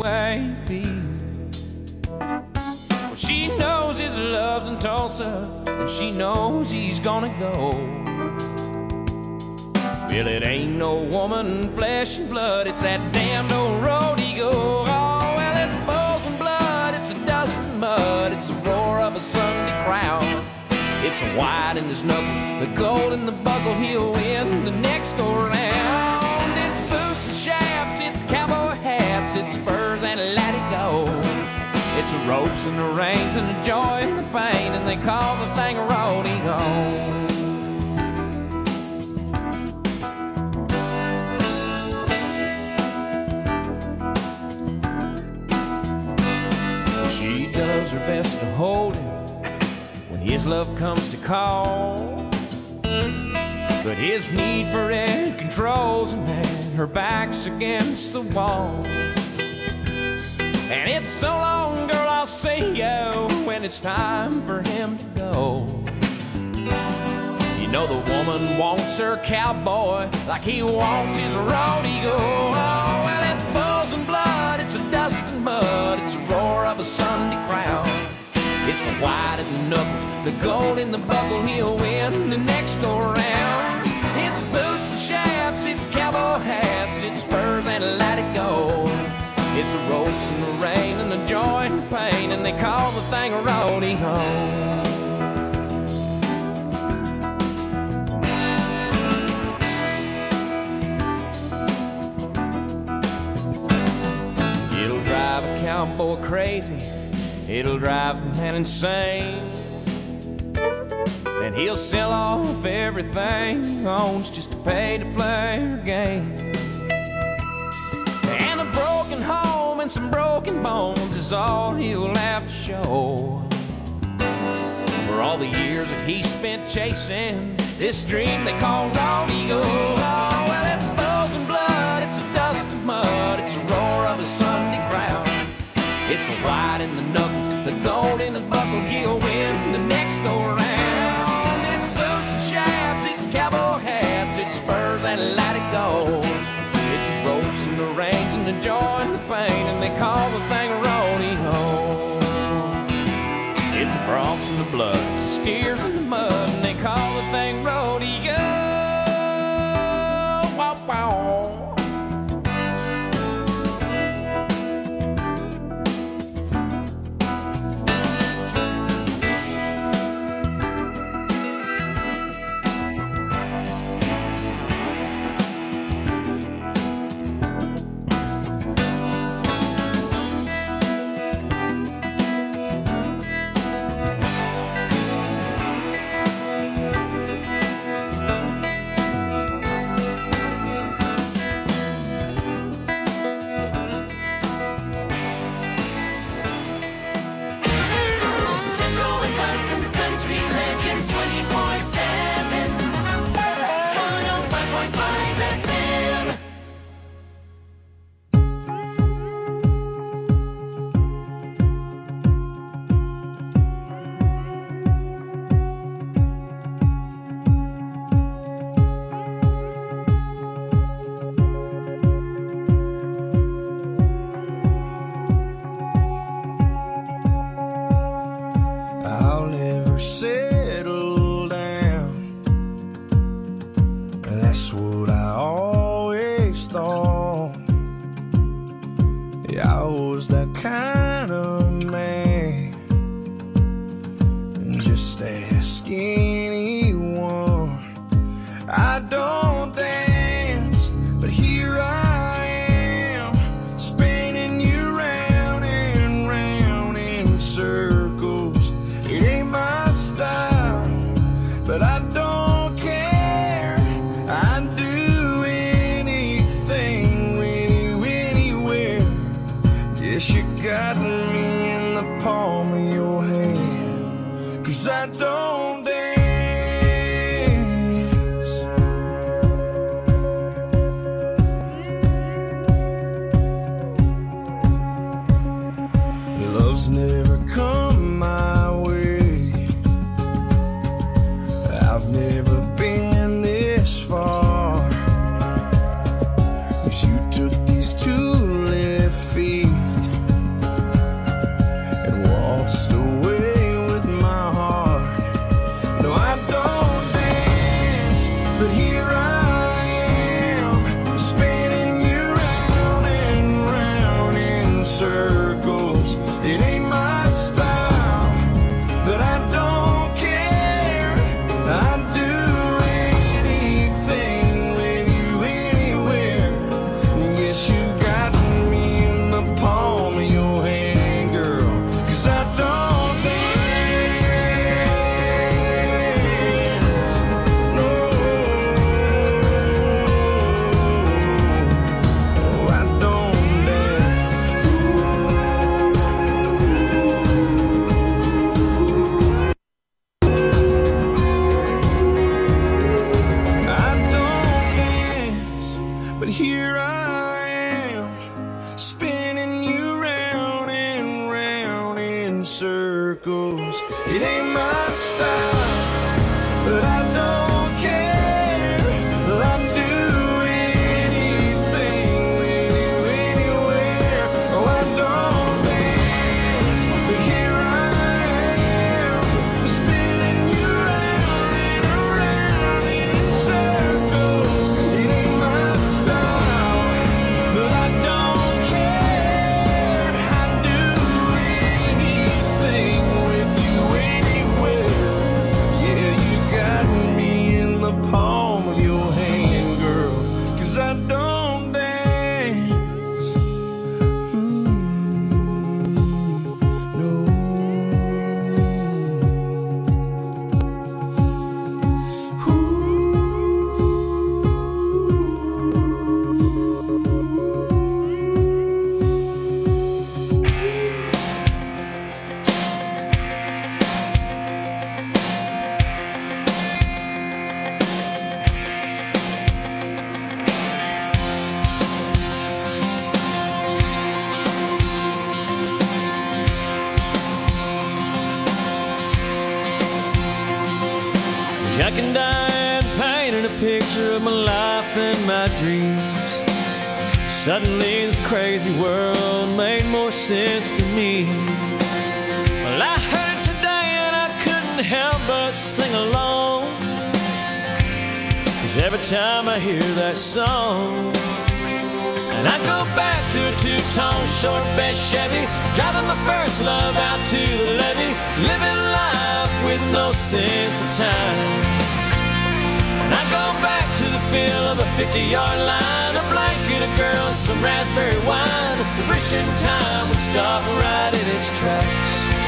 way he feels. Well, she knows his love's in Tulsa, and she knows he's gonna go. Well, it ain't no woman, flesh and blood, it's that damned old road he goes. Oh, well, it's bulls and blood, it's a dust and mud, it's the roar of a Sunday crowd. It's the white in his knuckles, the gold in the buckle, he'll win the next go round. It's boots and shafts, it's cowboy hats, it's spurs and let it go. It's the ropes and the reins and the joy and the pain, and they call the thing a rodeo. She does her best to hold him when his love comes to call, but his need for it controls him, and her back's against the wall. And it's so long, girl, I'll see you when it's time for him to go. You know the woman wants her cowboy like he wants his rodeo. Oh, well, it's bulls and blood, it's a dust and mud, it's the roar of a Sunday crowd. It's the white in the knuckles, the gold in the buckle, he'll win the next go round. It's boots and shafts, it's cowboy hats, it's spurs and let it go. It's the ropes and the rain and the joy and the pain, and they call the thing a rodeo. It'll drive a cowboy crazy, it'll drive a man insane, and he'll sell off everything he owns just to pay to play her game. And a broken home and some broken bones is all he'll have to show for all the years that he spent chasing this dream they call rodeo. Oh, well, it's bulls and blood, it's a dust and mud, it's the roar of a Sunday crowd. It's the white in the knuckles, the gold in the buckle, he'll win the next go round. It's boots and shafts, it's cowboy hats, it's spurs and let it go. It's the ropes and the reins and the joy and the pain, and they call the thing a rodeo. It's the broncs and the blood, it's the steers and the mud, and they call the thing rodeo. Wow, wow. I'll never settle down, that's what I always thought. Yeah, I was that kind of man, just ask anyone. I don't dance, but here I am, spinning you round and round in circles. It ain't my style, but I don't care. I'd do anything with you anywhere. Guess you got me in the palm of your hand, 'cause I don't dance. Love's never come my way. I've never been this far, 'cause you took these two left feet circles. It ain't my style, but I don't care. I'd do anything with you anywhere. Yes, you got me in the palm of your hand, girl, 'cause I don't dance. No, I don't dance. I don't dance, but here I am, spinning you round and round in circles. It ain't my style, but I don't care. I'd do anything with you anywhere. Oh, I don't dance, but here I am, spinning you round and around in circles. It ain't my style, but I don't care. I'd do anything with you anywhere. Yeah, you got me in the palm of your hand, girl, 'cause I don't dance. No. Jack and Diane painted a picture of my life and my dreams. Suddenly this crazy world made more sense to me. Well, I heard it today and I couldn't help but sing along, 'cause every time I hear that song, and I go back to a two-tone short bed Chevy, driving my first love out to the levee, living life with no sense of time. And I go back to the feel of a 50-yard line, a blanket of girls, some raspberry wine, wishing time would stop right in its tracks.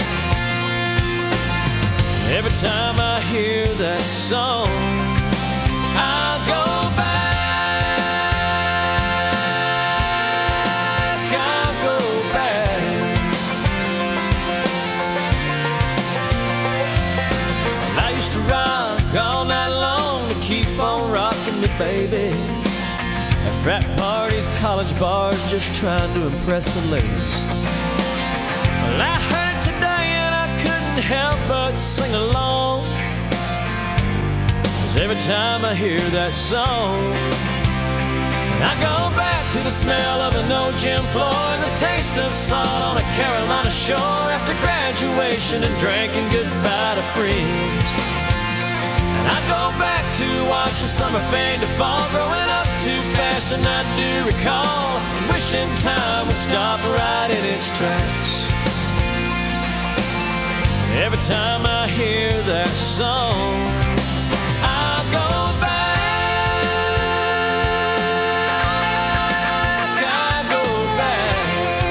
Every time I hear that song, I'll go back, I'll go back. Well, I used to rock all night long to keep on rocking me, baby. At frat parties, college bars, just trying to impress the ladies. Well, I heard it today and I couldn't help but sing along, 'cause every time I hear that song, I go back to the smell of an old gym floor and the taste of salt on a Carolina shore after graduation and drinking goodbye to friends. And I go back to watching summer fade to fall, growing up too fast, and I do recall wishing time would stop right in its tracks. Every time I hear that song, I'll go back, I'll go back.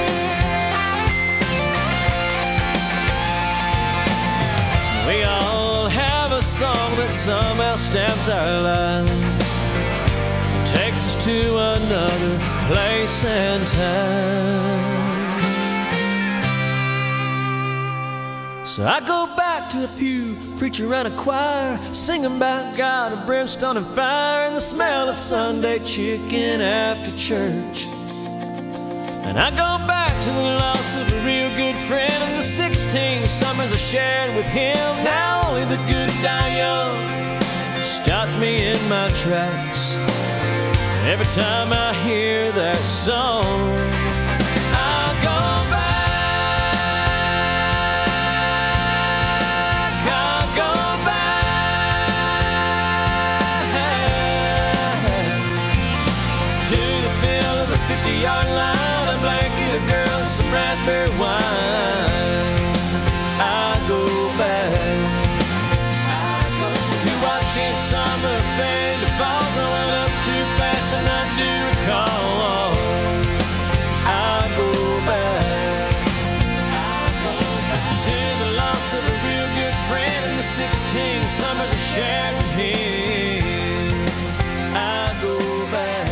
We all have a song that somehow stamps our lives, takes us to another place and time. So I go back to a pew, preacher and a choir, singing about God and brimstone and fire, and the smell of Sunday chicken after church. And I go back to the loss of a real good friend and the 16 summers I shared with him. Now only the good die young stops me in my tracks. Every time I hear that song, I'll go back, I'll go back to the feel of a 50-yard line, a blanket of girls, some raspberry wine. I go back to watching summer fade to fall, growing up too fast, and I do recall. I go back to the loss of a real good friend and the 16 summers I shared with him. I go back.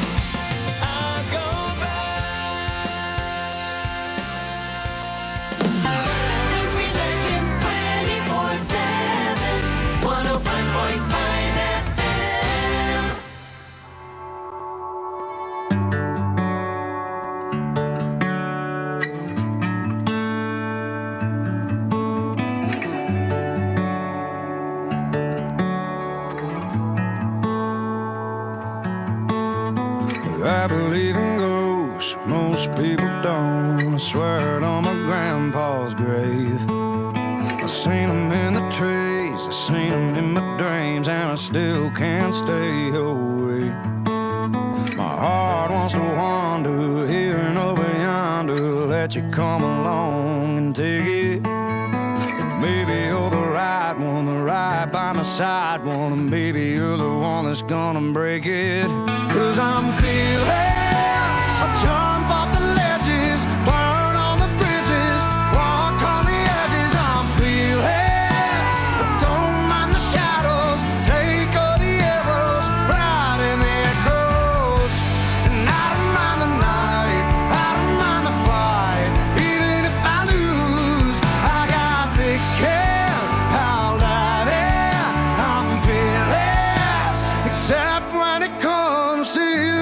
I believe in ghosts, most people don't. I swear it on my grandpa's grave. I seen them in the trees, I seen them in my dreams, and I still can't stay away. My heart wants to wander here and over yonder, let you come along and take it. Maybe you're the right one, the right by my side one, and maybe you're the one that's gonna break it. 'Cause I'm fearless, I jump off the ledges, burn on the bridges, walk on the edges. I'm fearless, don't mind the shadows, take all the arrows, ride in the echoes. And I don't mind the night, I don't mind the fight, even if I lose, I got thick skin, I'll dive in. I'm fearless, except when it comes to you.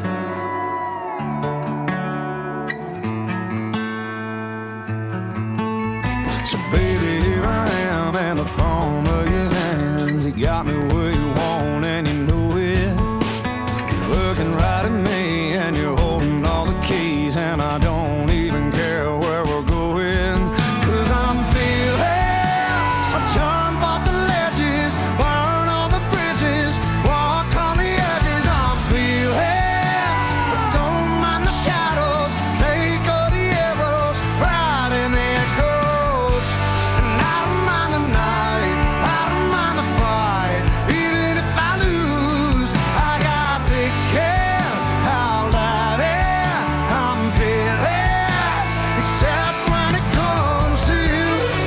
So baby, here I am in the palm of your hand. You got me where you want and you know it. You're looking right at me and you're holding all the keys, and I don't even care where we're going. 'Cause I'm fearless, I jump off the ledges, burn all the bridges, walk on the edges. I'm fearless, don't mind the shadows, take all the arrows, ride in the echoes. And I don't mind the night, I don't mind the fight, even if I lose, I got thick skin, I'll dive in. I'm fearless, except when it comes to you.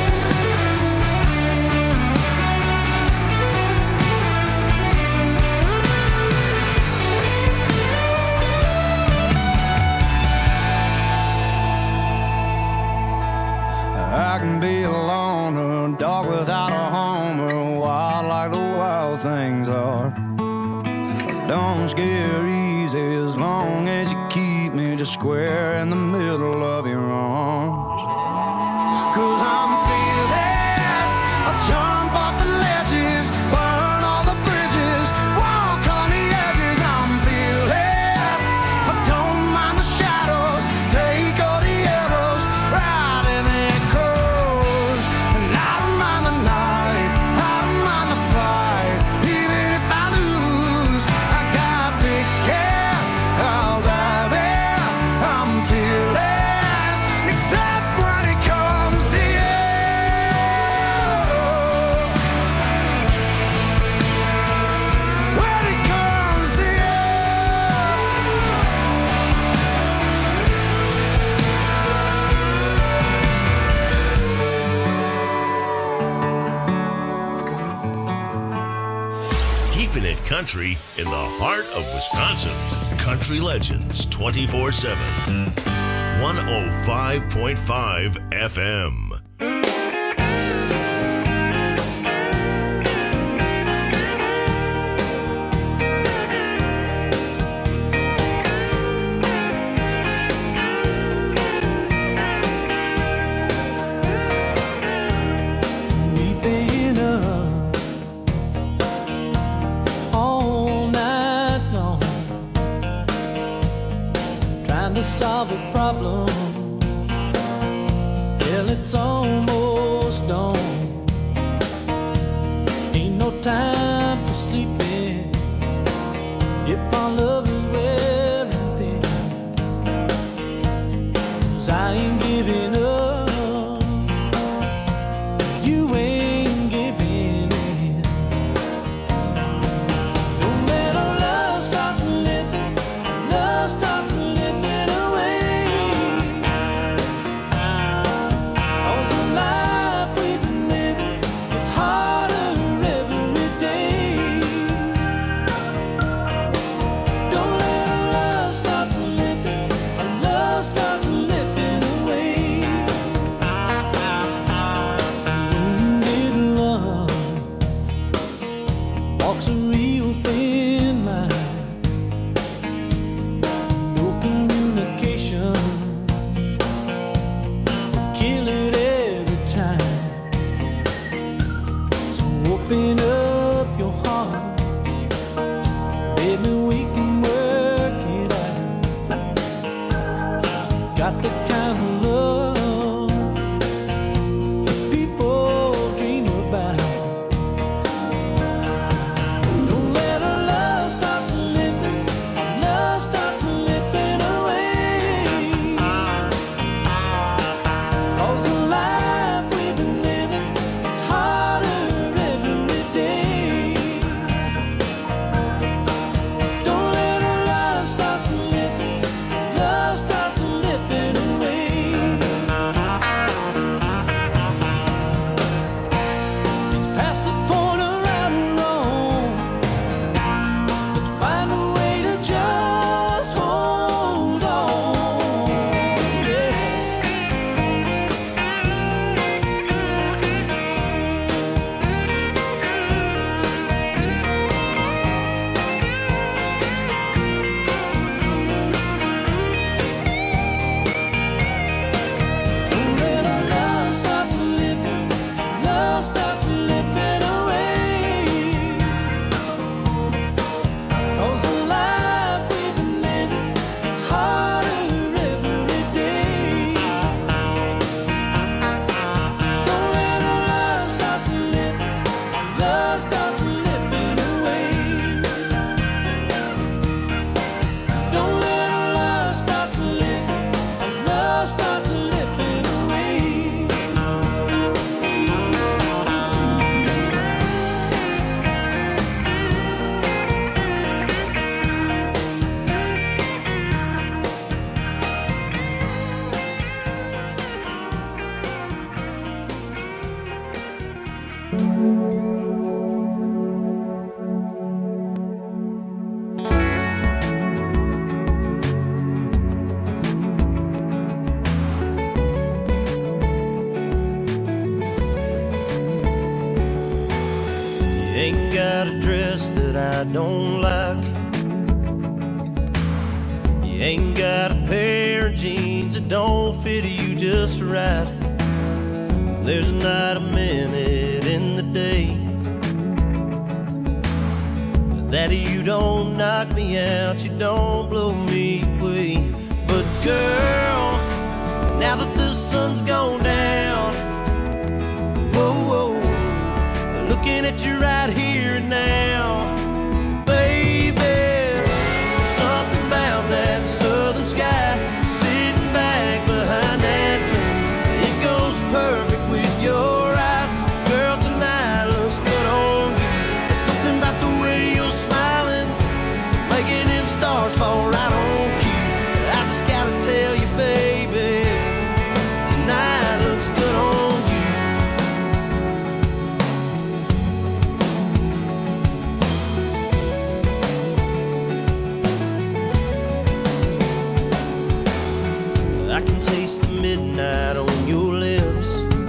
I can be alone, a dog without a home, or wild like the wild things are. But don't scare easy as long as you keep me just square in the middle of your arms. 'Cause I'm fearless, I jump off the ledges, burn all the bridges, walk on the edges. I'm fearless, I don't mind the shadows, take all the arrows, ride in the echoes. And I don't mind the night, I don't mind the fight, even if I lose, I got thick skin, I'll dive in. I'm fearless, except when it comes to you. When it comes to you. Keeping it country in the heart of Wisconsin. Country Legends 24/7. 105.5 FM. We've been up all night long, trying to solve a problem. Well, it's all 'cause I ain't giving up. You ain't giving in. Don't let our love start slipping. Love starts slipping away. 'Cause the life we've been living, it's harder every day. Don't let our love start slipping. Our love starts slipping away. Wounded love walks a real thin line. No communication, kill it every time. So open up your heart, baby, we can work it out. Got the kind of love that people dream about. Don't let our love start slipping. Our love starts slipping away. 'Cause the life we've been living, it's harder every day. Don't let our love start slipping. Love starts slipping away. It's past the point of right or wrong. Let's find a way to just hold on. Yeah. Don't let our love start slipping. Love starts slipping away. 'Cause the life we've been living, it's harder every day. Don't let our love start slipping. Love starts slipping away. Don't let our love start slipping. Love starts slipping away. You ain't got a dress that I don't like. You ain't got a pair of jeans that don't fit you just right. There's not a minute in the day that you don't knock me out, you don't blow me away. But girl, now that the sun's gone down, whoa, whoa, looking at you right here and now, baby, something about that southern sky sitting back behind that moon. It goes perfect with your eyes, girl. Tonight looks good on you. There's something about the way you're smiling, making them stars fall right on cue. I just gotta tell you, baby, tonight looks good on you. I can taste the midnight on your lips.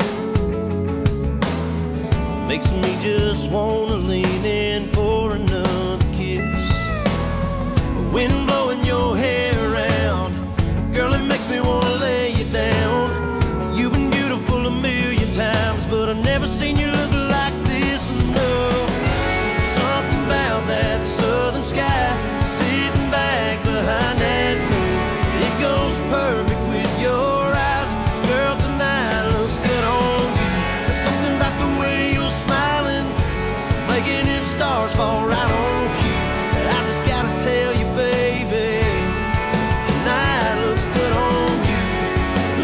Makes me just wanna lean in for another kiss. Wind blowing your hair around, girl, it makes me wanna lay you down. You've been beautiful a million times, but I've never seen you look like this. No, something about that southern sky sitting back behind that moon. It goes perfect with your eyes, girl. Tonight looks good on you. There's something about the way you're smiling, making them stars fall right on cue. I just gotta tell you, baby, tonight looks good on you.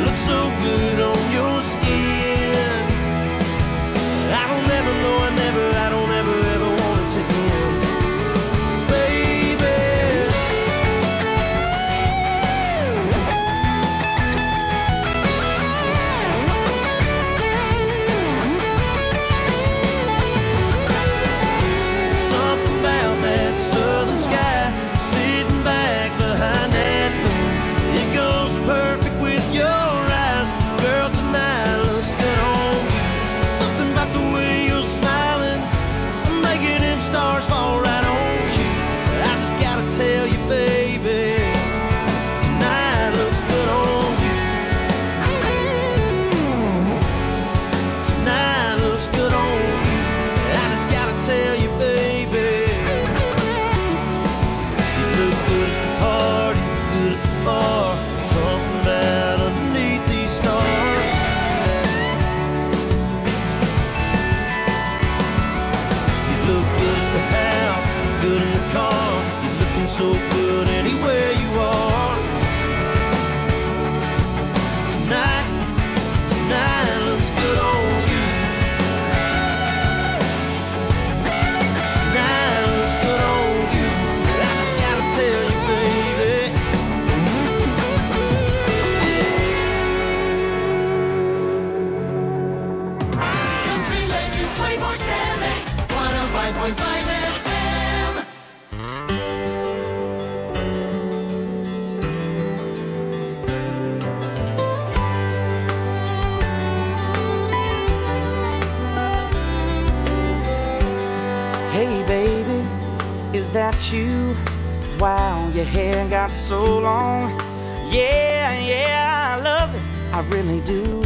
you. Wow, your hair got so long. Yeah, I love it, I really do.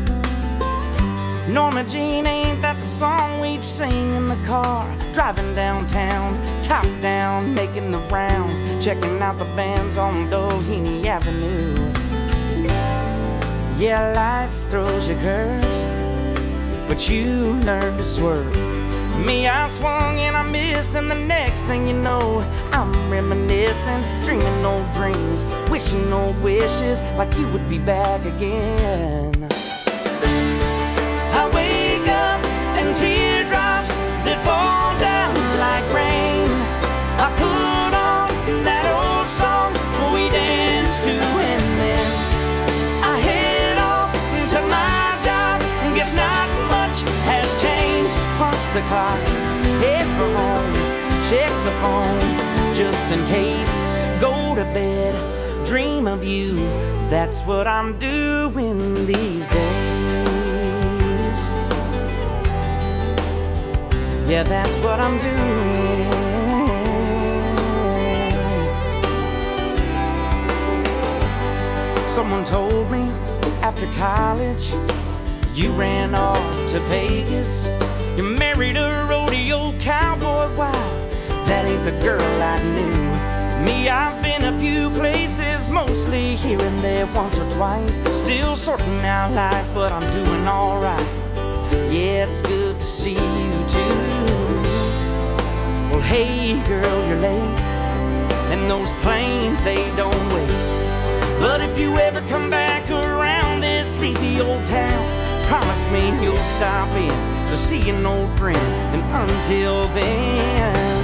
Norma Jean, ain't that the song we'd sing in the car? Driving downtown, top down, making the rounds, checking out the bands on Doheny Avenue. Yeah, life throws you curves, but you learn to swerve. Me, I swung and I missed, and the next thing you know, I'm reminiscing, dreaming old dreams, wishing old wishes, like you would be back again. I wake up and teardrops that fall down like rain. I put on that old song we danced to, and then I head off to my job. Guess not much has changed. Punch the clock, head for home, check the phone just in case. Go to bed, dream of you. That's what I'm doing these days. Yeah, that's what I'm doing. Someone told me after college you ran off to Vegas. You married a rodeo cowboy. Wow, that ain't the girl I knew. Me, I've been a few places, mostly here and there, once or twice. Still sorting out life, but I'm doing alright. Yeah, it's good to see you too. Well, hey girl, you're late, and those planes, they don't wait. But if you ever come back around this sleepy old town, promise me you'll stop in to see an old friend. And until then,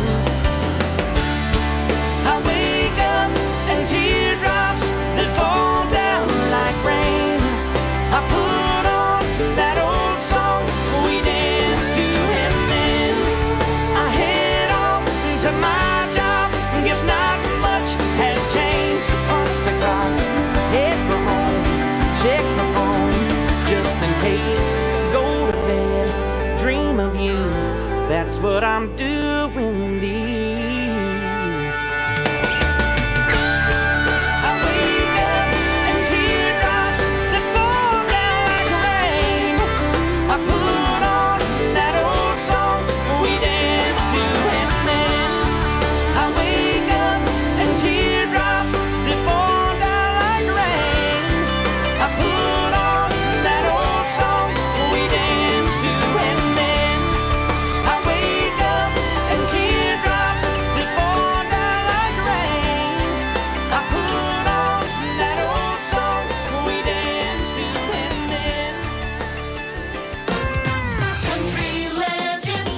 I wake up and teardrops that fall down like rain. I put on that old song we danced to, and then I head off to my job. Guess not much has changed. Punch the clock, head for home, check the phone just in case. Go to bed, dream of you. That's what I'm doing these. I wake up and teardrops that fall down like rain. I put on that old song we danced to, and then I wake up and teardrops that fall down like rain. I put on that old song we danced to, and then I wake up and teardrops that fall down like rain. I put on that old song we danced to, and then Country Legends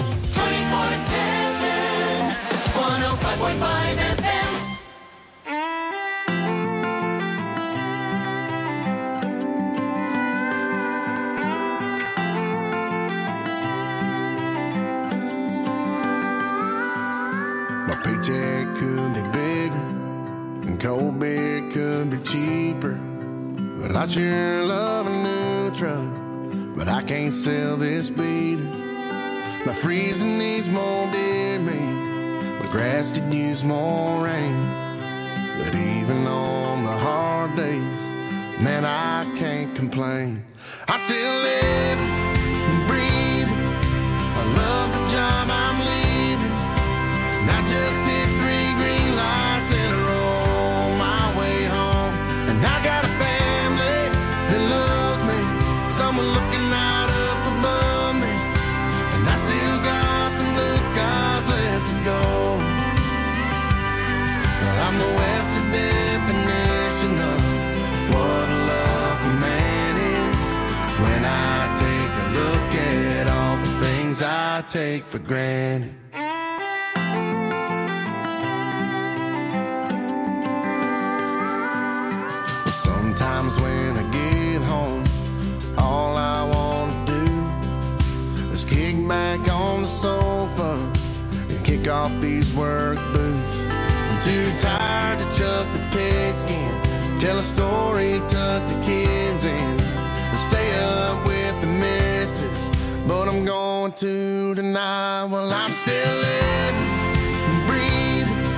24/7 105.5 FM. My paycheck could be bigger and cold beer could be cheaper, but I sure love a new truck, but I can't sell this beater. My freezing needs more deer meat, my grass could use more rain, but even on the hard days, man, I can't complain. I still live and breathe. I love the job I'm leaving. And I just hit 3 green lights in a row on my way home. And I got a family that loves me, someone looking out up above me. And I still got some blue skies left to go. But I'm the Webster definition of what a lucky man is. When I take a look at all the things I take for granted. Sometimes when I get home, all I want to do is kick back on the sofa and kick off these work boots. I'm too tired to chuck the pigskin, tell a story, tuck the kids in, and stay up with the missus. But I'm going to tonight while I'm still living and breathing.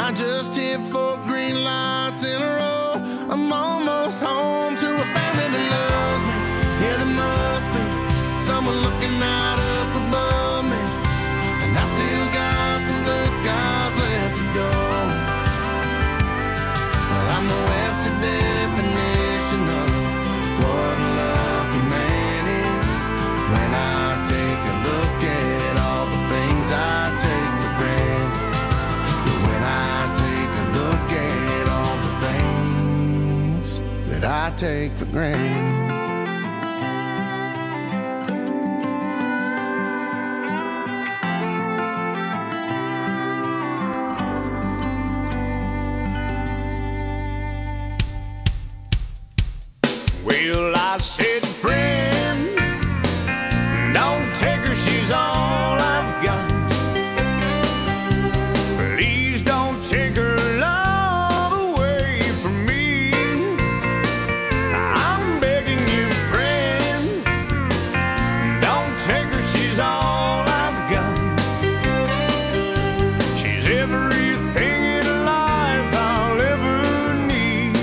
I just hit 4 green lights in a row. I'm almost home to a family that loves me. Yeah, there must be someone looking out up above me. And I still got some blue skies left to go. Well, I'm the Webster definition of what a lucky man is. When I take a look at all the things I take for granted. When I take a look at all the things that I take for granted. Well, I said, friend, don't take her, she's all I've got. Please don't take her love away from me. I'm begging you, friend, don't take her, she's all I've got. She's everything in life I'll ever need.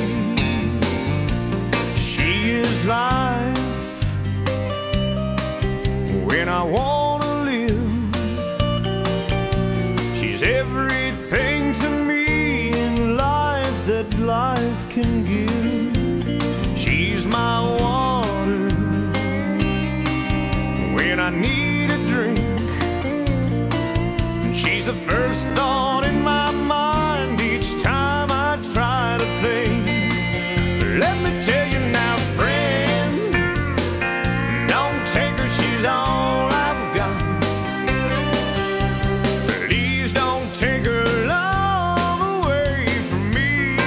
She is life when I wanna live. She's everything to me in life that life can give. She's my water when I need a drink. She's the first thought in my mind each time I try to think. Let me tell you now, friend, don't take her, she's all I've got. Please don't take her love away from me.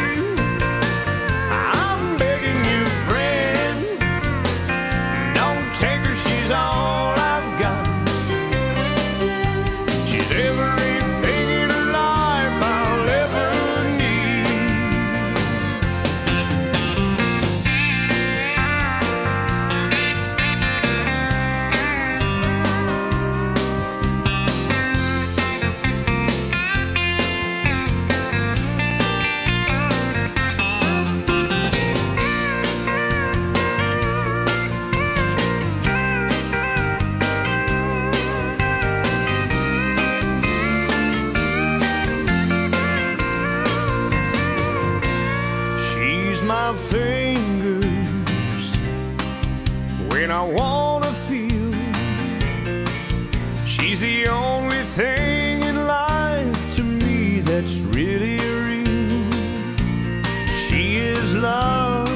I'm begging you, friend, don't take her, she's all I've got. She's everything in life I'll ever need. She's my fingers when I wanna feel. She's the only thing in life to me that's really real. She is love.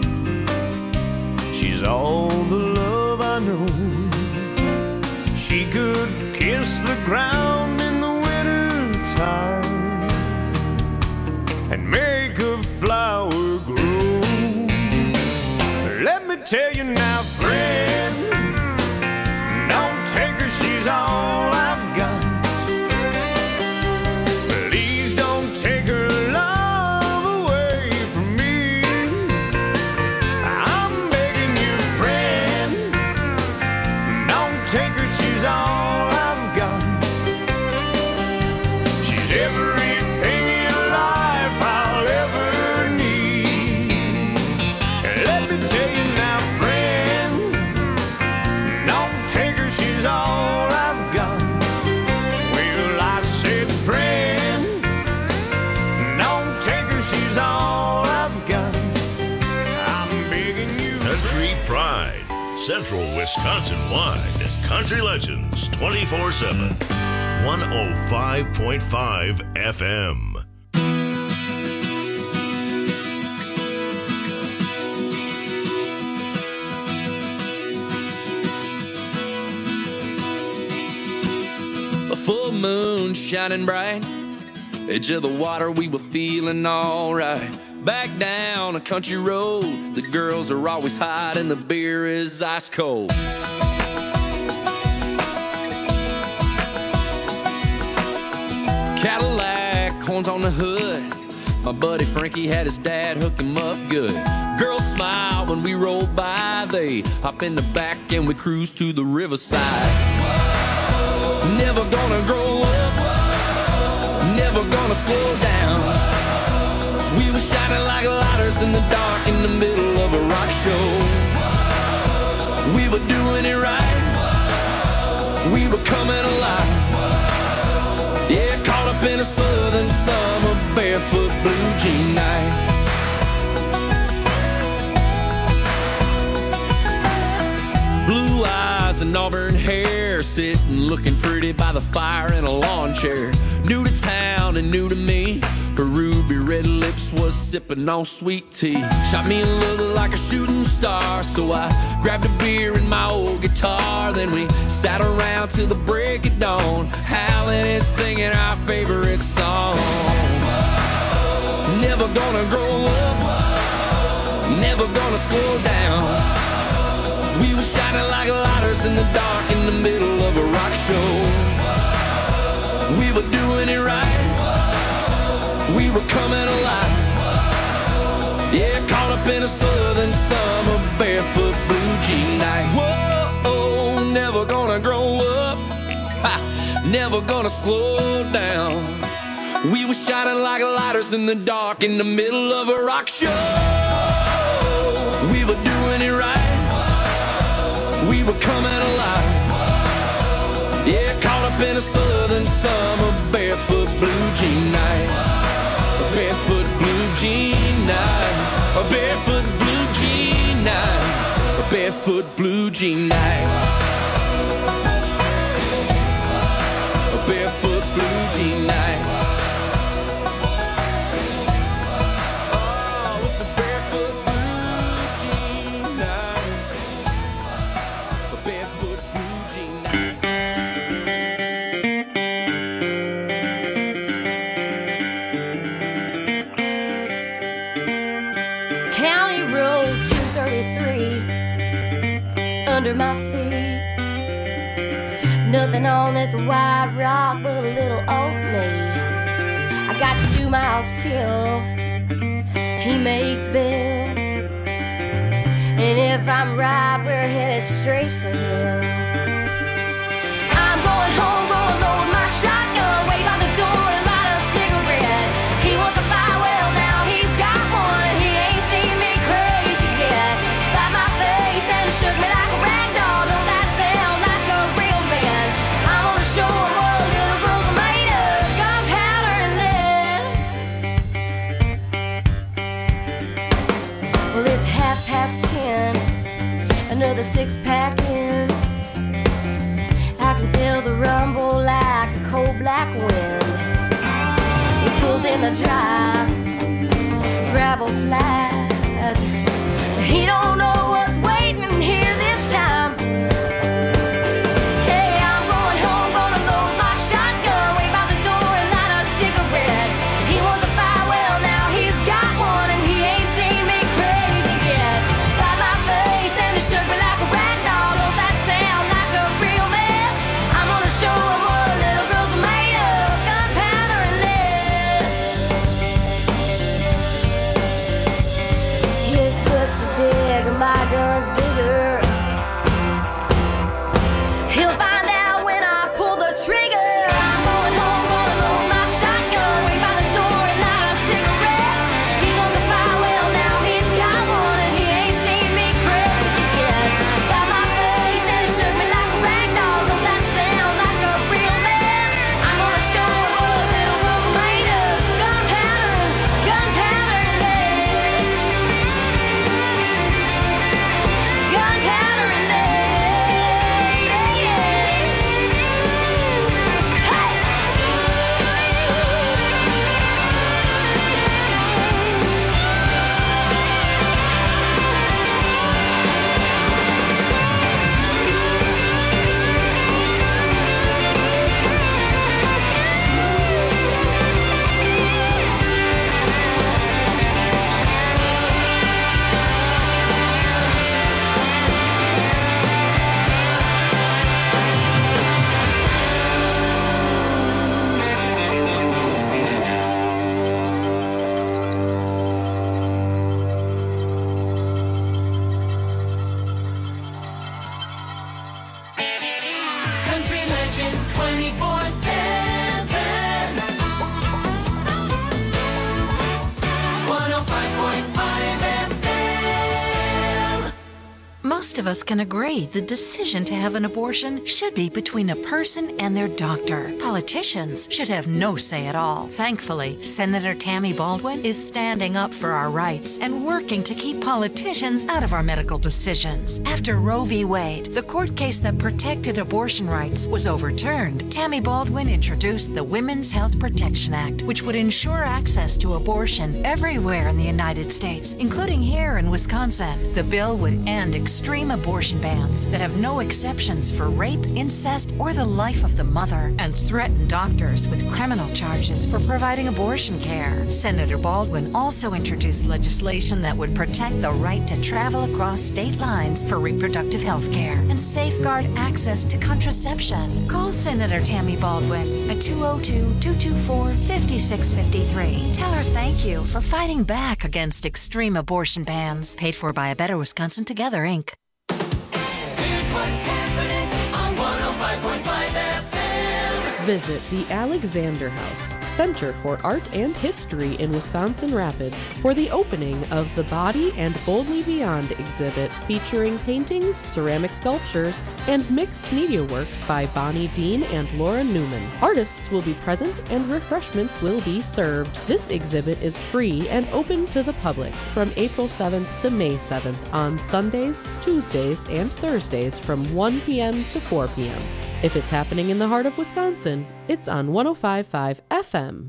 She's all the love I know. She could kiss the ground in the winter time and make a flower grow. Let me tell you now, friend, don't take her, she's all I've got. Please don't take her love away from me. I'm begging you, friend, don't take her, she's all I've got. She's everything in life I'll ever need. Let me tell you now, friend, don't take her, she's all I've got. Well, I said, friend, don't take her, she's all I've got. I'm begging you. Country Pride, Central Wisconsin wide. Country Legends 24/7. 105.5 FM. A full moon shining bright, edge of the water, we were feeling alright. Back down a country road, the girls are always hot and the beer is ice cold. Cadillac, horns on the hood, my buddy Frankie had his dad hook him up good. Girls smile when we roll by, they hop in the back and we cruise to the riverside. Whoa. Never gonna grow up, whoa. Never never gonna slow down. We were shining like lighters in the dark in the middle of a rock show. We were doing it right. We were coming alive. Yeah, caught up in a southern summer barefoot blue jean night. Blue eyes and auburn hair, sitting looking pretty by the fire in a lawn chair. New to town and new to me, her ruby red lips was sipping on sweet tea. Shot me a look like a shooting star, so I grabbed a beer and my old guitar. Then we sat around till the break of dawn, howling and singing our favorite song. Never gonna grow up, never gonna slow down. We were shining like lighters in the dark in the middle of a rock show. We were doing it right. We were coming alive. Yeah, caught up in a southern summer barefoot blue jean night. Whoa, never gonna grow up, ha, never gonna slow down. We were shining like lighters in the dark in the middle of a rock show. We were doing it right. We were coming alive. Yeah, caught up in a southern summer barefoot blue jean night. A barefoot blue jean night. A barefoot blue jean night. A barefoot blue jean night. A barefoot blue jean night. Oh, it's a barefoot blue jean night. A barefoot blue jean night. County Road 233 under my feet. Nothing on this white rock but a little old me. I got 2 miles till he makes Bill. And if I'm right, we're headed straight for him. I'm going home, gonna load my shotgun, wait by the door and light a cigarette. He wants a fire, well now he's got one, and he ain't seen me crazy yet. Slapped my face and shook me like a rag doll. Don't that sound like a real man? I'm gonna show him what little girls are made of, gunpowder and lead. Well, it's 10:30, another 6-pack in. I can feel the rumble like a cold black wind. It pulls in the drive, gravel flies. He don't know what's waiting here this time. Hey, I'm going home, gonna load my shotgun, wait by the door and light a cigarette. He wants a fire, well now he's got one, and he ain't seen me crazy yet. Slap my face and it shook me like a rag doll. Don't that sound like a real man? I'm gonna show him what little girls are made of, gunpowder and lead. Most of us can agree the decision to have an abortion should be between a person and their doctor. Politicians should have no say at all. Thankfully, Senator Tammy Baldwin is standing up for our rights and working to keep politicians out of our medical decisions. After Roe v. Wade, the court case that protected abortion rights, was overturned, Tammy Baldwin introduced the Women's Health Protection Act, which would ensure access to abortion everywhere in the United States, including here in Wisconsin. The bill would end extreme abortion bans that have no exceptions for rape, incest, or the life of the mother, and threaten doctors with criminal charges for providing abortion care. Senator Baldwin also introduced legislation that would protect the right to travel across state lines for reproductive health care and safeguard access to contraception. Call Senator Tammy Baldwin at 202-224-5653. Tell her thank you for fighting back against extreme abortion bans. Paid for by A Better Wisconsin Together, Inc. Here's what's happening on 105.5 FM. Visit the Alexander House, Center for Art and History in Wisconsin Rapids, for the opening of the Body and Boldly Beyond exhibit featuring paintings, ceramic sculptures, and mixed media works by Bonnie Dean and Laura Newman. Artists will be present and refreshments will be served. This exhibit is free and open to the public from April 7th to May 7th on Sundays, Tuesdays, and Thursdays from 1 p.m. to 4 p.m. If it's happening in the heart of Wisconsin, it's on 105.5 FM.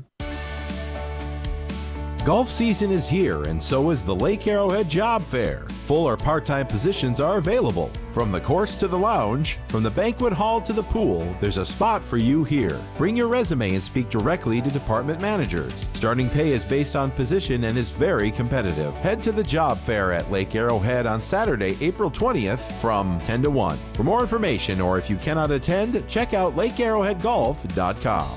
Golf season is here, and so is the Lake Arrowhead Job Fair. Full or part-time positions are available. From the course to the lounge, from the banquet hall to the pool, there's a spot for you here. Bring your resume and speak directly to department managers. Starting pay is based on position and is very competitive. Head to the Job Fair at Lake Arrowhead on Saturday, April 20th from 10 to 1. For more information, or if you cannot attend, check out lakearrowheadgolf.com.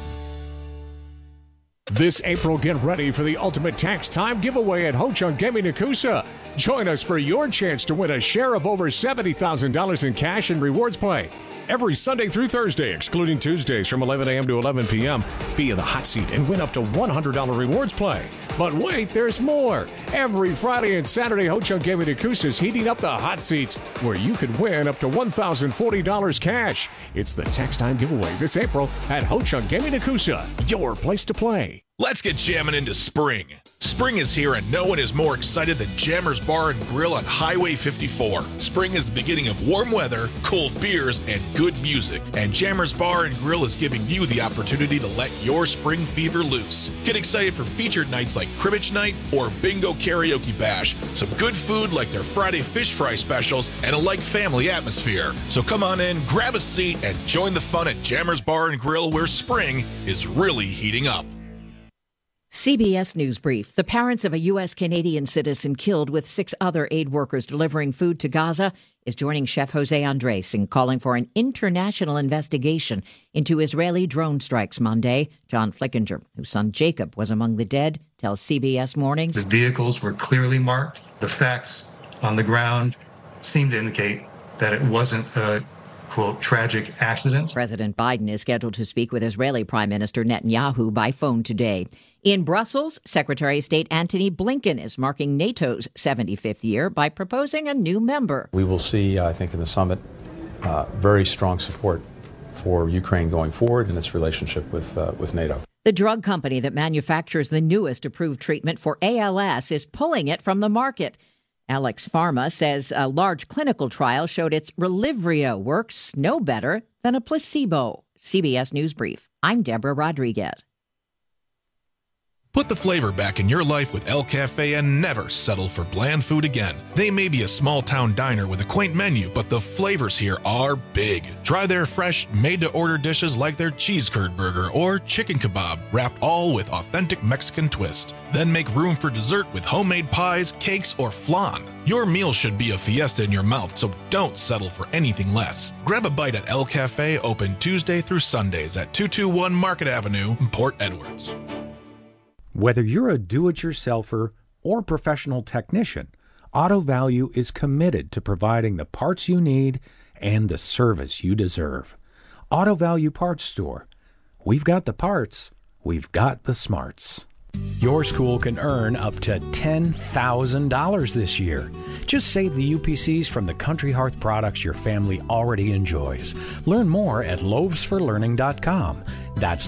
This April, get ready for the ultimate tax time giveaway at Ho-Chunk Gaming Nakusa. Join us for your chance to win a share of over $70,000 in cash and rewards play. Every Sunday through Thursday, excluding Tuesdays from 11 a.m. to 11 p.m., be in the hot seat and win up to $100 rewards play. But wait, there's more. Every Friday and Saturday, Ho-Chunk Gaming Nakusa is heating up the hot seats where you could win up to $1,040 cash. It's the tax time giveaway this April at Ho-Chunk Gaming Nakusa, your place to play. Let's get jamming into spring. Spring is here and no one is more excited than Jammers Bar and Grill on Highway 54. Spring is the beginning of warm weather, cold beers, and good music. And Jammers Bar and Grill is giving you the opportunity to let your spring fever loose. Get excited for featured nights like Cribbage Night or Bingo Karaoke Bash. Some good food like their Friday fish fry specials and a like family atmosphere. So come on in, grab a seat, and join the fun at Jammers Bar and Grill where spring is really heating up. CBS News Brief. The parents of a U.S.-Canadian citizen killed with 6 other aid workers delivering food to Gaza is joining Chef Jose Andres in calling for an international investigation into Israeli drone strikes Monday. John Flickinger, whose son Jacob was among the dead, tells CBS Mornings. The vehicles were clearly marked. The facts on the ground seem to indicate that it wasn't a quote, tragic accident. President Biden is scheduled to speak with Israeli Prime Minister Netanyahu by phone today. In Brussels, Secretary of State Antony Blinken is marking NATO's 75th year by proposing a new member. We will see, I think, in the summit, very strong support for Ukraine going forward in its relationship with NATO. The drug company that manufactures the newest approved treatment for ALS is pulling it from the market. Alex Pharma says a large clinical trial showed its Relivrio works no better than a placebo. CBS News Brief. I'm Deborah Rodriguez. Put the flavor back in your life with El Cafe and never settle for bland food again. They may be a small-town diner with a quaint menu, but the flavors here are big. Try their fresh, made-to-order dishes like their cheese curd burger or chicken kebab, wrapped all with authentic Mexican twist. Then make room for dessert with homemade pies, cakes, or flan. Your meal should be a fiesta in your mouth, so don't settle for anything less. Grab a bite at El Cafe, open Tuesday through Sundays at 221 Market Avenue, Port Edwards. Whether you're a do-it-yourselfer or professional technician, Auto Value is committed to providing the parts you need and the service you deserve. Auto Value Parts Store. We've got the parts, we've got the smarts. Your school can earn up to $10,000 this year. Just save the UPCs from the Country Hearth products your family already enjoys. Learn more at loavesforlearning.com. That's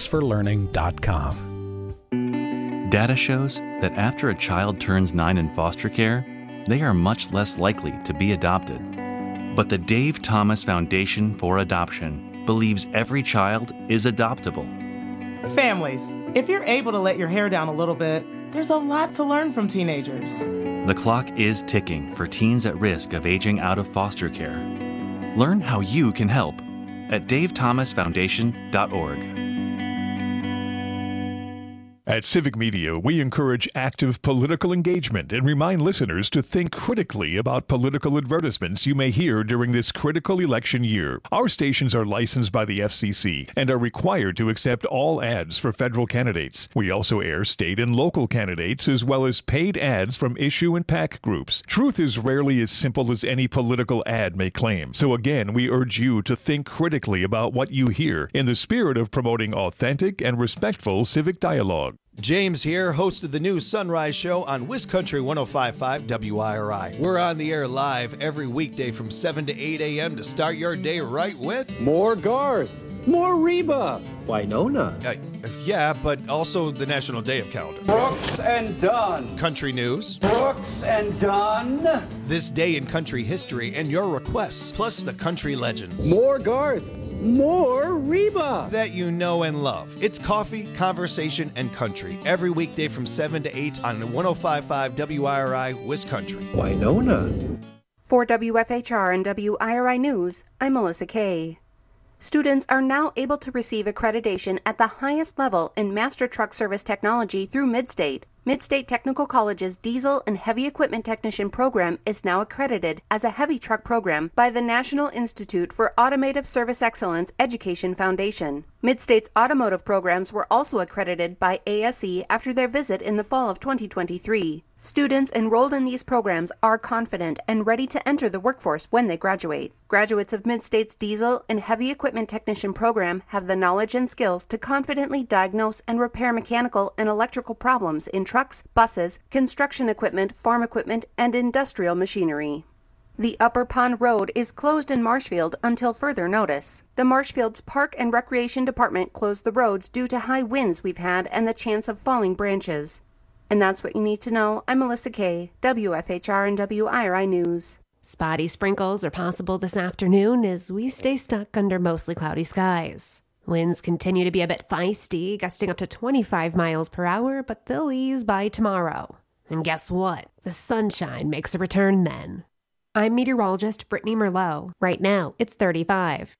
loavesforlearning.com. Data shows that after a child turns 9 in foster care, they are much less likely to be adopted. But the Dave Thomas Foundation for Adoption believes every child is adoptable. Families, if you're able to let your hair down a little bit, there's a lot to learn from teenagers. The clock is ticking for teens at risk of aging out of foster care. Learn how you can help at davethomasfoundation.org. At Civic Media, we encourage active political engagement and remind listeners to think critically about political advertisements you may hear during this critical election year. Our stations are licensed by the FCC and are required to accept all ads for federal candidates. We also air state and local candidates as well as paid ads from issue and PAC groups. Truth is rarely as simple as any political ad may claim. So again, we urge you to think critically about what you hear in the spirit of promoting authentic and respectful civic dialogue. James here, host of the new Sunrise Show on WisCountry 105.5 WIRI. We're on the air live every weekday from 7 to 8 a.m. to start your day right with more Garth, more Reba, Winona. Yeah, but also the National Day of Calendar. Brooks and Dunn. Country news. Brooks and Dunn. This day in country history and your requests, plus the country legends. More Garth. More Reba that you know and love. It's coffee, conversation, and country every weekday from 7 to 8 on 105.5 WIRI WisCountry. Winona. For WFHR and WIRI News, I'm Melissa Kay. Students are now able to receive accreditation at the highest level in Master Truck Service Technology through Midstate. Midstate Technical College's Diesel and Heavy Equipment Technician program is now accredited as a heavy truck program by the National Institute for Automotive Service Excellence Education Foundation. Midstate's automotive programs were also accredited by ASE after their visit in the fall of 2023. Students enrolled in these programs are confident and ready to enter the workforce when they graduate. Graduates of Midstate's Diesel and Heavy Equipment Technician program have the knowledge and skills to confidently diagnose and repair mechanical and electrical problems in trucks, buses, construction equipment, farm equipment, and industrial machinery. The Upper Pond Road is closed in Marshfield until further notice. The Marshfield's Park and Recreation Department closed the roads due to high winds we've had and the chance of falling branches. And that's what you need to know. I'm Melissa Kay, WFHR and WIRI News. Spotty sprinkles are possible this afternoon as we stay stuck under mostly cloudy skies. Winds continue to be a bit feisty, gusting up to 25 miles per hour, but they'll ease by tomorrow. And guess what? The sunshine makes a return then. I'm meteorologist Brittany Merlot. Right now, it's 35.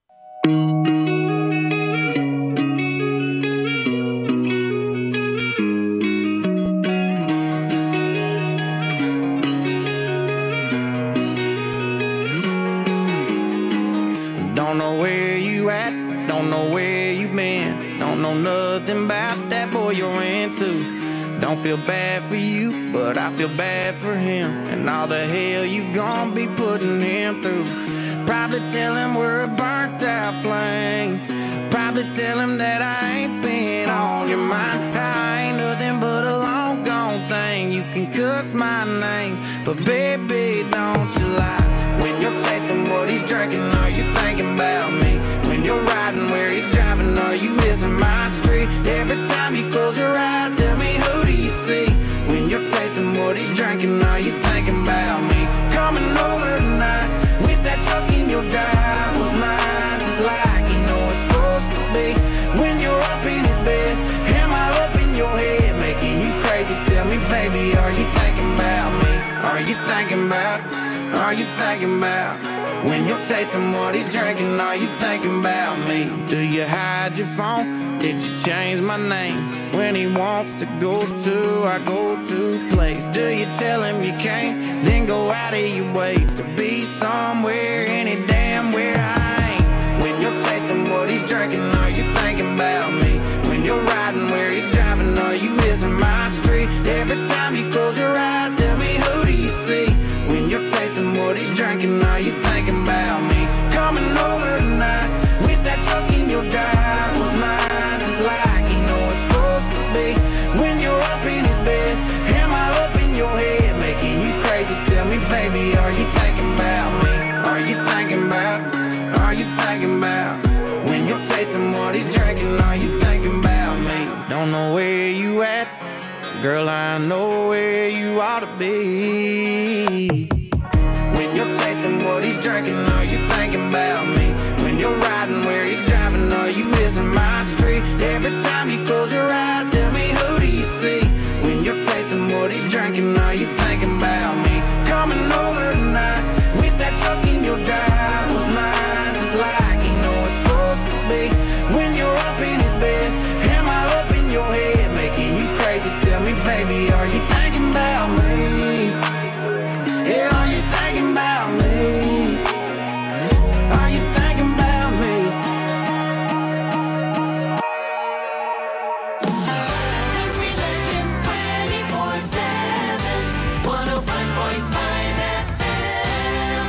Don't know where you at, don't know where you been, don't know nothing about that boy you're into. Don't feel bad for you, but I feel bad for him, and all the hell you gon' be putting him through. Probably tell him we're a burnt out flame, probably tell him that I ain't been on your mind. I ain't nothing but a long gone thing, you can cuss my name, but baby don't you lie. When you're tasting what he's drinking, are you thinking about me? When you're riding where he's driving, are you missing my street? Every time you close your eyes, tell me who do you see? When you're tasting what he's drinking, are you thinking about me? Coming over tonight, wish that truck in your drive was mine, just like you know it's supposed to be. When you're up in his bed, am I up in your head, making you crazy? Tell me, baby, are you thinking about me? Are you thinking about? Are you thinking about? When you're tasting what he's drinking, are you thinking about me? Do you hide your phone? Did you change my name? When he wants to go to our go-to place, do you tell him you can't? Then go out of your way to be somewhere, any damn where I ain't. When you're tasting what he's drinking, are you thinking about me? When you're riding where he's driving, are you missing my street? Every time you close your eyes, tell me who do you see? When you're tasting what he's drinking, are you thinking about me? Coming over tonight, wish that truck in your drive was mine, just like you know it's supposed to be. When you're I know where you ought to be. When you're tasting what he's drinking, are you thinking about me? When you're riding where he's driving, are you missing my street? Every time you close your eyes, tell me, who do you see? When you're tasting what he's drinking, are you thinking about me? Coming over tonight, wish that truck in your drive was mine, just like you know it's supposed to be. When you're up in his bed, am I up in your head, making you crazy? Tell me, baby, are you thinking about me? Yeah, are you thinking about me? Are you thinking about me? Country Legends 24/7, 105.5 FM.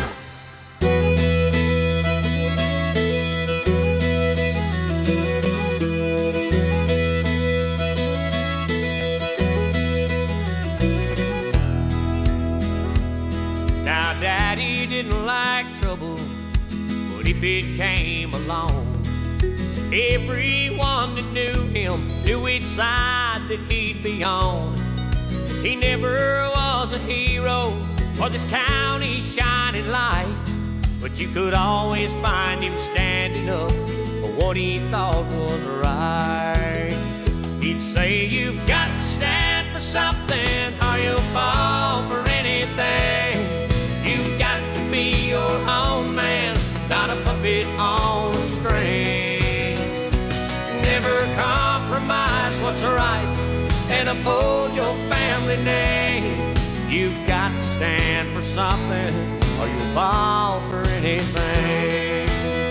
Now, Daddy didn't like trouble, but if it came along, everyone that knew him knew which side that he'd be on. He never was a hero or this county's shining light, but you could always find him standing up for what he thought was right. He'd say, you've got to stand for something or you'll fall for anything. You've got to be your own man, not a puppet on a string. Never compromise what's right and uphold your family name. You've got to stand for something or you'll fall for anything.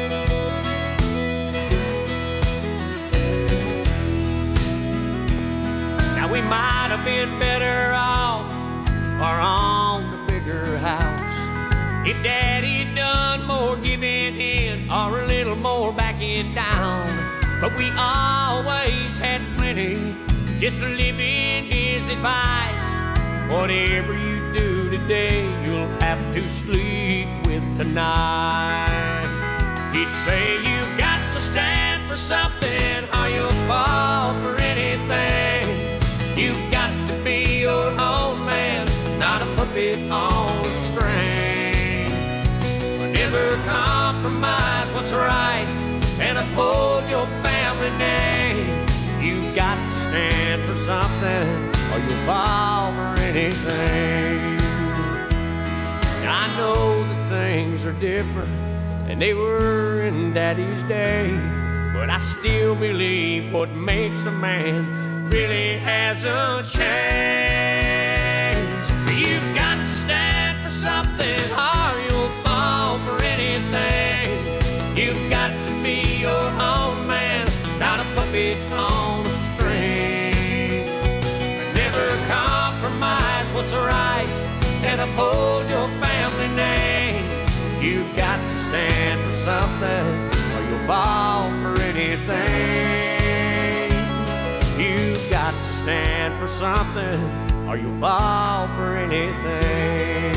Now we might have been better off or on the bigger house if Daddy'd done more giving in or a little more backing down. But we always had plenty just to live in his advice. Whatever you do today, you'll have to sleep with tonight. He'd say, you've got to stand for something or you'll fall for anything. You've got to be your own man, not a puppet on a string. Never compromise what's right and uphold your family name. You've got to stand for something or you'll fall for anything. Now, I know that things are different and they were in Daddy's day, but I still believe what makes a man really hasn't changed. You've got to stand for something or you'll fall for anything. You've got to be your own man, not a puppet on a string. Never compromise what's right and uphold your family name. You've got to stand for something or you'll fall for anything. You've got to stand for something or you'll fall for anything.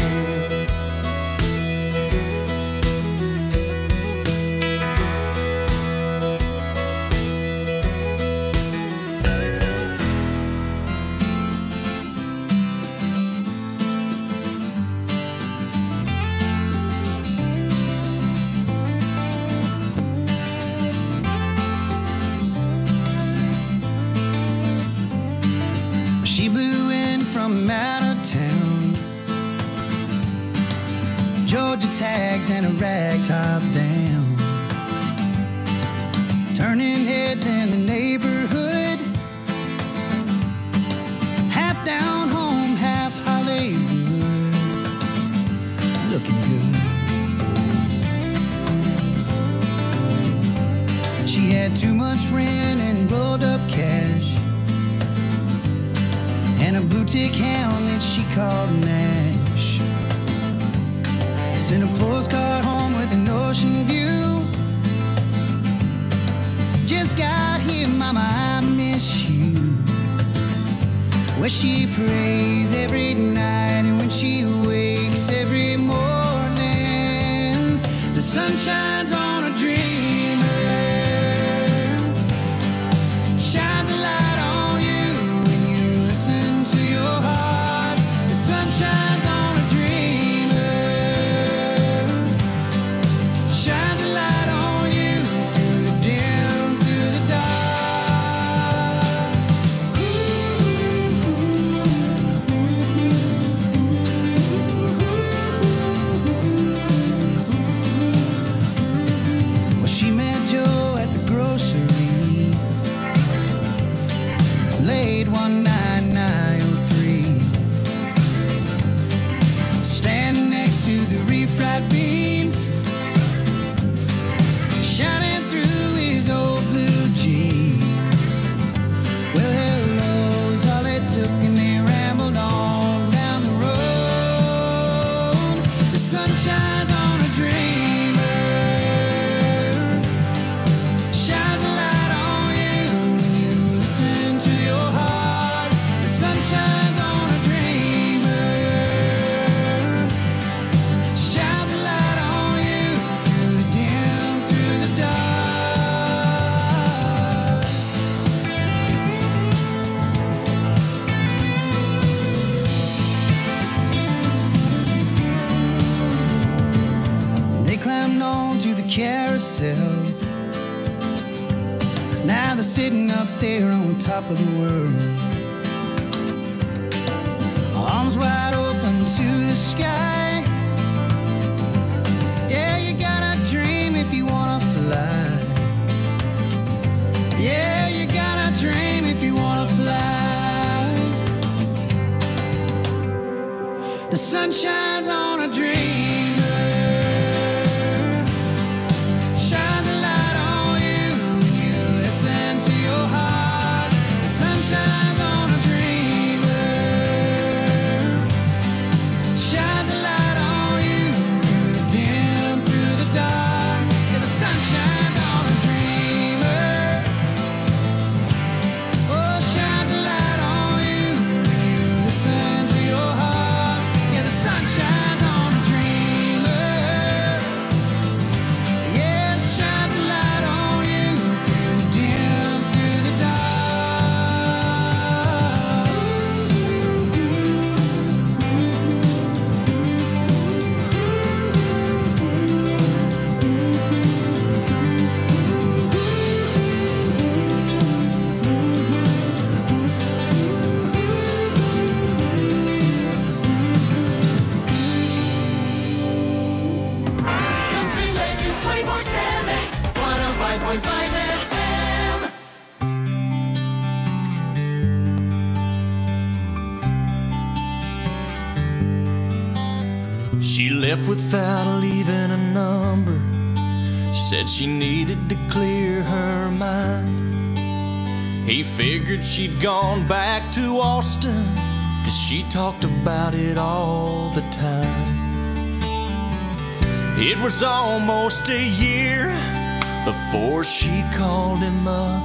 She blew in from out of town, Georgia tags and a rag top down, turning heads in the neighborhood, half down home, half Hollywood, looking good. She had too much rent and rolled up cash and a blue tick hound that she called Nash. Sent a postcard home with an ocean view. Just got here, mama, I miss you. Where she prays every night and when she wakes every morning, the sun shines on a dreamer. Shines a light on you when you listen to your carousel. Now they're sitting up there on top of the world, arms wide open to the sky. Yeah, you gotta dream if you wanna fly. Yeah, you gotta dream if you wanna fly. The sun shines on a dreamer, shines a light on you, you listen to your heart. The sun shines on a dreamer, shines a light on you, through the dim, through the dark. Yeah, the sun shines on a dreamer. Oh, shines a light on you, you listen to your heart. Yeah, the sun shines on a dreamer. Yeah, it shines a light on you, through the dim, through the Country Legends 24/7, 105.5 FM. She left without leaving a number. She said she needed to clear her mind. He figured she'd gone back to Austin, 'cause she talked about it all the time. It was almost a year before she called him up.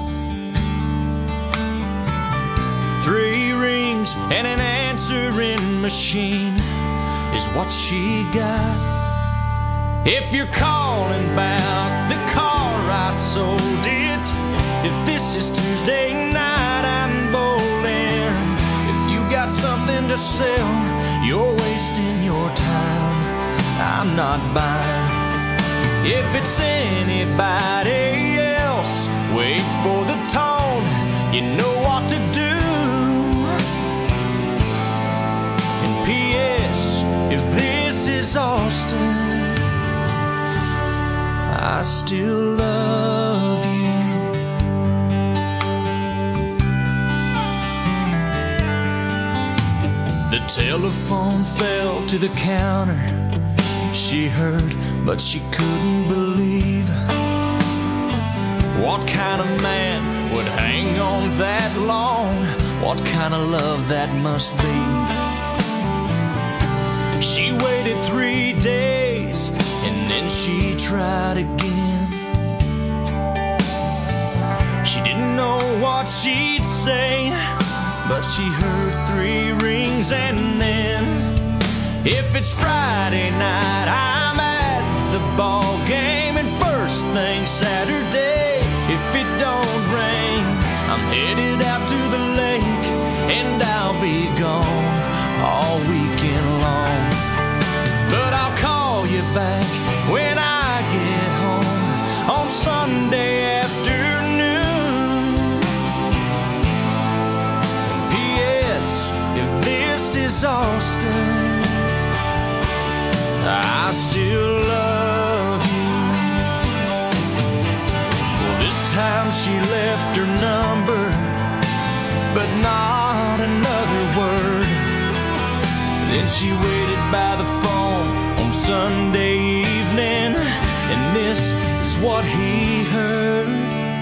3 rings and an answering machine is what she got. If you're calling about the car I sold it, if this is Tuesday night I'm bowling, if you got something to sell, you're wasting your time, I'm not buying. If it's anybody else, wait for the tone, you know what to do. And P.S. if this is Austin, I still love you. The telephone fell to the counter. She heard, but she couldn't believe. What kind of man would hang on that long? What kind of love that must be? She waited 3 days and then she tried again. She didn't know what she'd say, but she heard 3 rings and then, if it's Friday night, I'm at the ball game, and first thing Saturday, if it don't rain, I'm headed out to the lake, and I'll be gone all weekend long. But I'll call you back when I get home on Sunday afternoon. And P.S. if this is Austin, I still love you. Well, this time she left her number, but not another word. Then she waited by the phone on Sunday evening, and this is what he heard.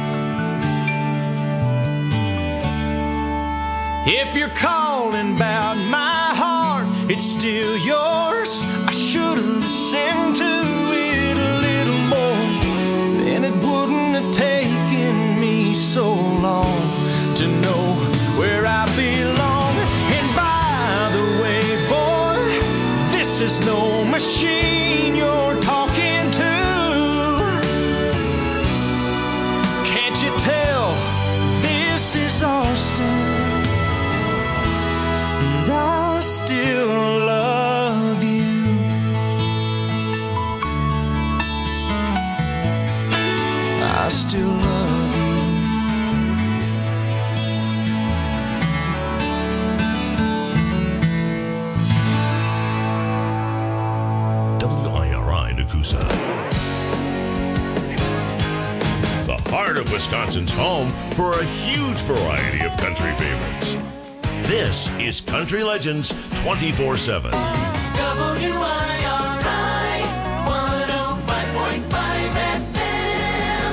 If you're calling about my heart, it's still yours. I should have listened to it a little more, then it wouldn't have taken me so long to know where I belong. And by the way, boy, this is no machine you're talking to. Can't you tell this is Austin? And I still love you. Manoosa. The heart of Wisconsin's home for a huge variety of country favorites. This is Country Legends 24/7. WIRI.